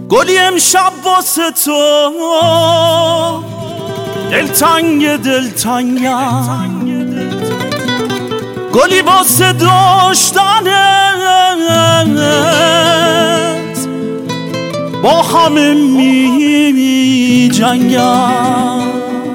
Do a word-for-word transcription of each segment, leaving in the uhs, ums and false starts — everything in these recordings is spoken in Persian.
گلی امشب واسه تو دلتنگ دلتنگم، گلی واسه داشتنت با همه می جنگم.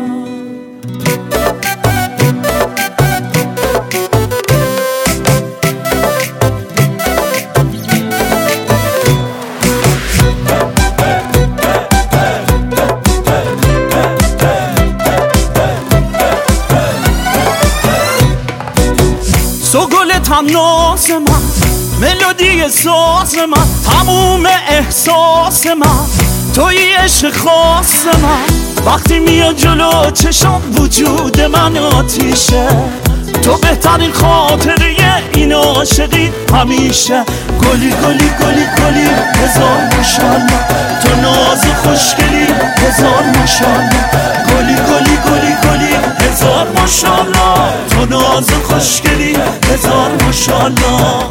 تو گل تناز من، ملودی ساز من، تموم احساس من، توی عشق خاص من. وقتی میاد جلو چشم وجود من آتیشه، تو بهترین خاطره این عاشقی همیشه. گلی گلی گلی گلی هزار ماشاءالله، تو ناز خوشگلی هزار ماشاءالله. گلی گلی گلی گلی هزار ماشاءالله، تو ناز خوشگلی هزار ماشاءالله.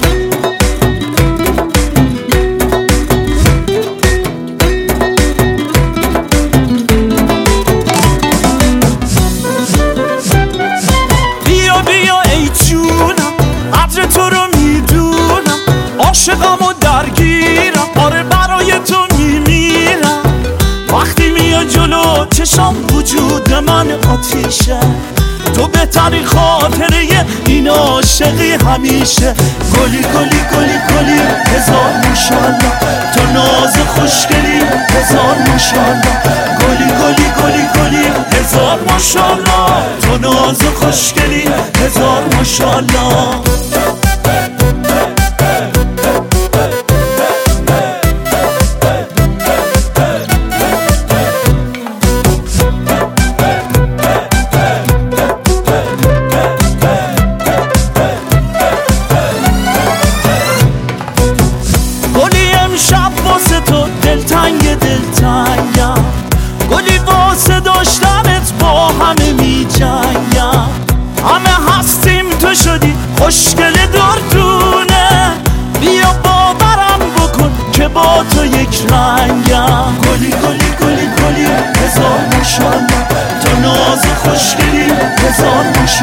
بیا بیا ای جونم، قدر تو رو میدونم، عاشقم و درگیرم، آره برای تو میمیرم. وقتی میاد جلو چشم وجود من آتیشه، تو بهترین خاطره این عاشقی همیشه. گلی گلی گلی گلی هزار ماشاءالله، تو ناز خوشگلی هزار ماشاءالله. گلی گلی گلی گلی هزار ماشاءالله، تو ناز خوشگلی هزار ماشاءالله. امشب واسه تو دلتنگ دلتنگم، گلی واسه داشتنت با همه می جنگم. همه هستیم تو شدی خوشگل دردونه، بیا باورم بکن که با تو یک رنگم. گلی گلی گلی گلی هزار ماشاءالله، تو ناز خوشگلی هزار ماشاءالله.